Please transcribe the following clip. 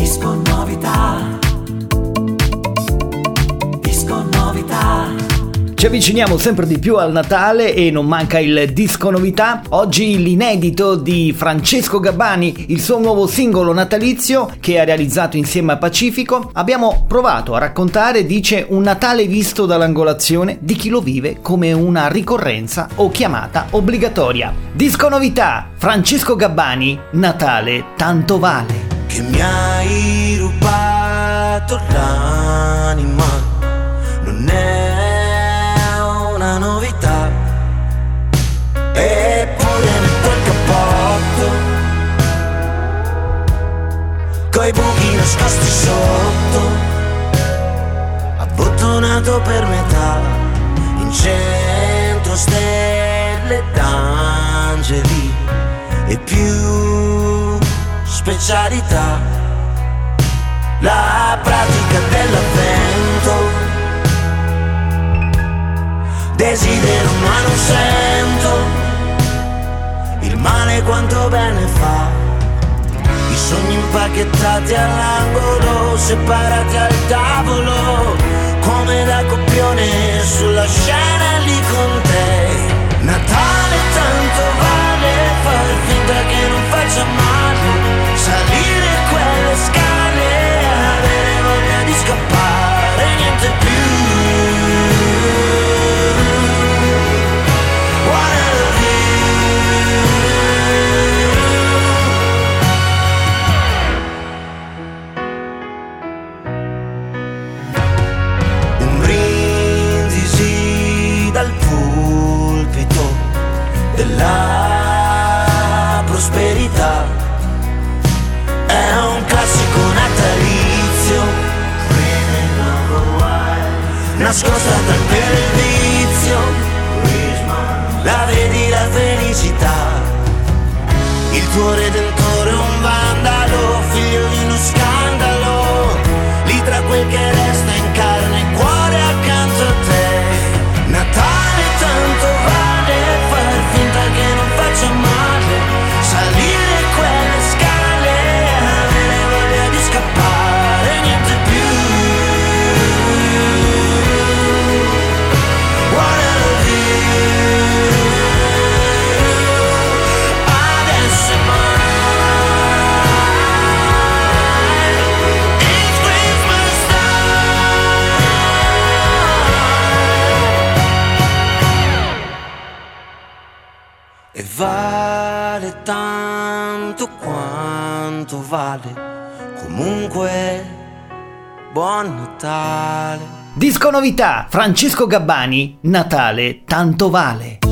Disco novità. Disco novità. Ci avviciniamo sempre di più al Natale e non manca il disco novità. Oggi l'inedito di Francesco Gabbani, il suo nuovo singolo natalizio che ha realizzato insieme a Pacifico. Abbiamo provato a raccontare, dice, un Natale visto dall'angolazione di chi lo vive come una ricorrenza o chiamata obbligatoria. Disco novità, Francesco Gabbani, Natale tanto vale. Che mi hai rubato l'anima, non è una novità, eppure metto il cappotto coi buchi nascosti sotto, abbottonato per metà, in centro stelle d'angeli e più specialità, la pratica dell'avvento. Desidero ma non sento il male quanto bene fa. I sogni impacchettati all'angolo, separati al tavolo, come da copione sulla scena lì con te. Natale tanto vale, far finta che non faccia male, salire quelle scale, avere voglia di scappare, niente più. La prosperità è un classico natalizio, nascosta dal pelo il vizio, la vedi la felicità, il tuo redentore un vandalo, figlio di uno scandalo, lì tra quel che resta in carne e cuore accanto a te. Natale tanto vale, far finta che non faccia male, salire quelle scale, avere voglia di scappare, niente più. Wanna love you, adesso e mai, it's Christmas time. E vale tanto quanto vale, comunque buon Natale. Disco novità, Francesco Gabbani, Natale tanto vale.